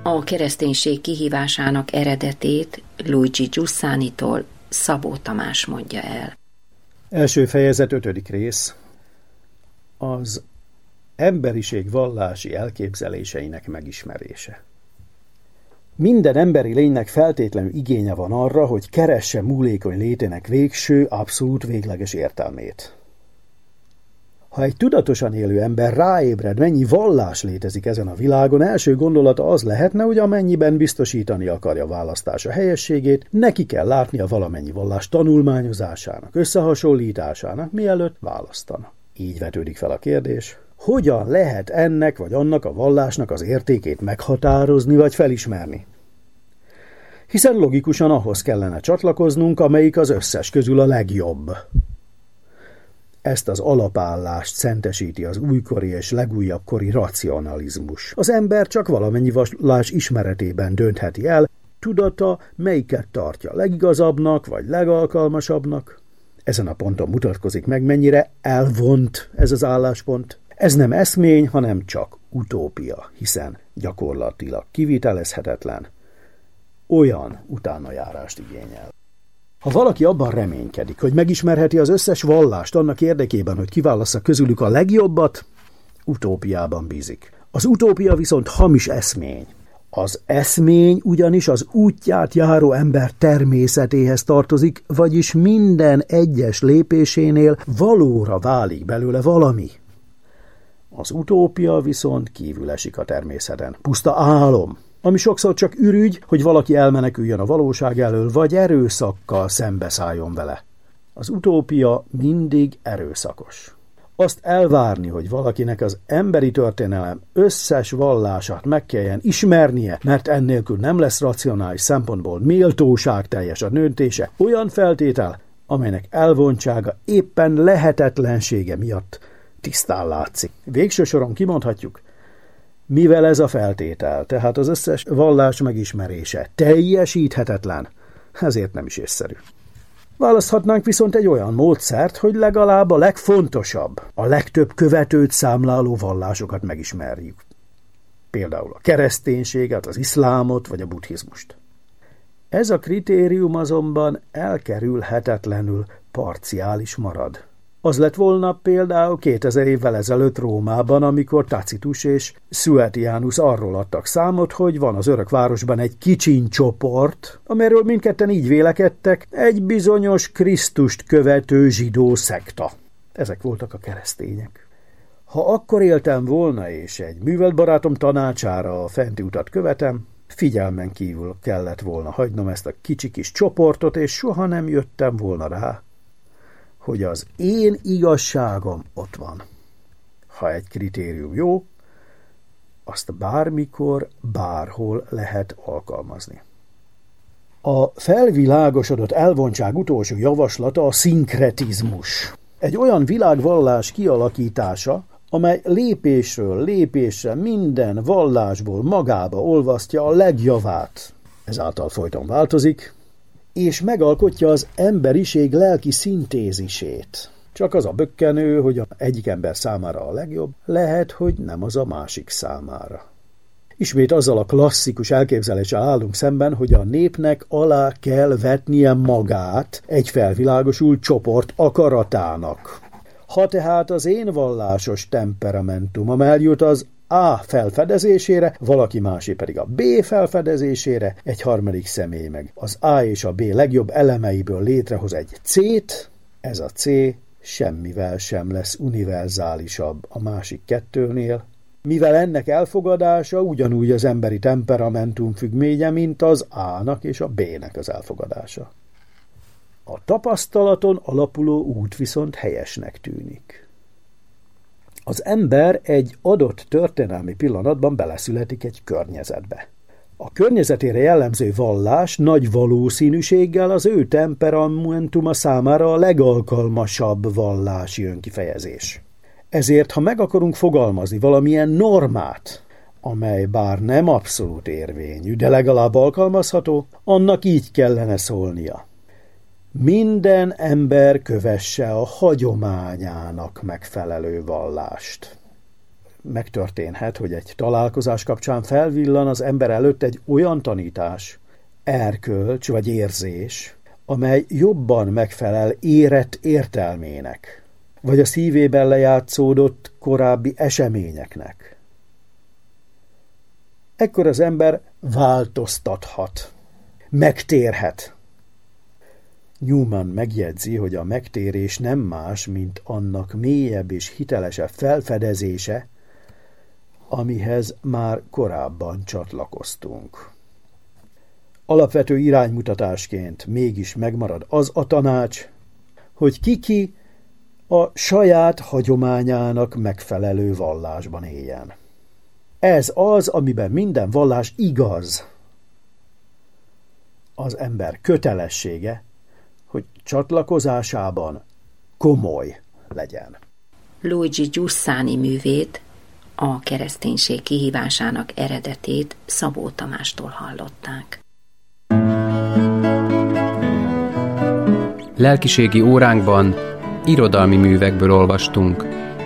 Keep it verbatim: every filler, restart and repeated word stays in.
A kereszténység kihívásának eredetét Luigi Giussánitól Szabó Tamás mondja el. Első fejezet, ötödik rész. Az emberiség vallási elképzeléseinek megismerése. Minden emberi lénynek feltétlenül igénye van arra, hogy keresse múlékony létének végső, abszolút végleges értelmét. Ha egy tudatosan élő ember ráébred, mennyi vallás létezik ezen a világon, első gondolata az lehetne, hogy amennyiben biztosítani akarja választása helyességét, neki kell látnia valamennyi vallás tanulmányozásának, összehasonlításának, mielőtt választana. Így vetődik fel a kérdés, hogyan lehet ennek vagy annak a vallásnak az értékét meghatározni vagy felismerni? Hiszen logikusan ahhoz kellene csatlakoznunk, amelyik az összes közül a legjobb. Ezt az alapállást szentesíti az újkori és legújabb kori racionalizmus. Az ember csak valamennyi vallás ismeretében döntheti el, tudata melyiket tartja legigazabbnak vagy legalkalmasabbnak. Ezen a ponton mutatkozik meg, mennyire elvont ez az álláspont. Ez nem eszmény, hanem csak utópia, hiszen gyakorlatilag kivitelezhetetlen, olyan utánajárást igényel. Ha valaki abban reménykedik, hogy megismerheti az összes vallást annak érdekében, hogy kiválassza közülük a legjobbat, utópiában bízik. Az utópia viszont hamis eszmény. Az eszmény ugyanis az útját járó ember természetéhez tartozik, vagyis minden egyes lépésénél valóra válik belőle valami. Az utópia viszont kívül esik a természeten. Puszta álom, ami sokszor csak ürügy, hogy valaki elmeneküljön a valóság elől, vagy erőszakkal szembeszálljon vele. Az utópia mindig erőszakos. Azt elvárni, hogy valakinek az emberi történelem összes vallását meg kelljen ismernie, mert ennélkül nem lesz racionális szempontból méltóságteljes a döntése, olyan feltétel, amelynek elvontsága éppen lehetetlensége miatt tisztán látszik. Végső soron kimondhatjuk, mivel ez a feltétel, tehát az összes vallás megismerése teljesíthetetlen, ezért nem is észszerű. Választhatnánk viszont egy olyan módszert, hogy legalább a legfontosabb, a legtöbb követőt számláló vallásokat megismerjük. Például a kereszténységet, az iszlámot vagy a buddhizmust. Ez a kritérium azonban elkerülhetetlenül parciális marad. Az lett volna például kétezer évvel ezelőtt Rómában, amikor Tacitus és Suetianus arról adtak számot, hogy van az Örökvárosban egy kicsiny csoport, amelyről mindketten így vélekedtek, egy bizonyos Krisztust követő zsidó szekta. Ezek voltak a keresztények. Ha akkor éltem volna, és egy művelt barátom tanácsára a fenti utat követem, figyelmen kívül kellett volna hagynom ezt a kicsi kis csoportot, és soha nem jöttem volna rá, hogy az én igazságom ott van. Ha egy kritérium jó, azt bármikor, bárhol lehet alkalmazni. A felvilágosodott elvontság utolsó javaslata a szinkretizmus. Egy olyan világvallás kialakítása, amely lépésről lépésre minden vallásból magába olvasztja a legjavát. Ezáltal folyton változik, és megalkotja az emberiség lelki szintézisét. Csak az a bökkenő, hogy az egyik ember számára a legjobb, lehet, hogy nem az a másik számára. Ismét azzal a klasszikus elképzeléssel állunk szemben, hogy a népnek alá kell vetnie magát egy felvilágosult csoport akaratának. Ha tehát az én vallásos temperamentumom eljut az A felfedezésére, valaki másé pedig a B felfedezésére, egy harmadik személy meg az A és a B legjobb elemeiből létrehoz egy C-t, ez a C semmivel sem lesz univerzálisabb a másik kettőnél, mivel ennek elfogadása ugyanúgy az emberi temperamentum függménye, mint az A-nak és a B-nek az elfogadása. A tapasztalaton alapuló út viszont helyesnek tűnik. Az ember egy adott történelmi pillanatban beleszületik egy környezetbe. A környezetére jellemző vallás nagy valószínűséggel az ő temperamentuma számára a legalkalmasabb vallási önkifejezés. Ezért, ha meg akarunk fogalmazni valamilyen normát, amely bár nem abszolút érvényű, de legalább alkalmazható, annak így kellene szólnia. Minden ember kövesse a hagyományának megfelelő vallást. megtörténhet, hogy egy találkozás kapcsán felvillan az ember előtt egy olyan tanítás, erkölcs vagy érzés, amely jobban megfelel érett értelmének, vagy a szívében lejátszódott korábbi eseményeknek. Ekkor az ember változtathat, megtérhet. Newman megjegyzi, hogy a megtérés nem más, mint annak mélyebb és hitelesebb felfedezése, amihez már korábban csatlakoztunk. Alapvető iránymutatásként mégis megmarad az a tanács, hogy ki-ki a saját hagyományának megfelelő vallásban éljen. Ez az, amiben minden vallás igaz. Az ember kötelessége, hogy csatlakozásában komoly legyen. Luigi Giussani művét, a kereszténység kihívásának eredetét Szabó Tamástól hallották. Lelkiségi óránkban irodalmi művekből olvastunk.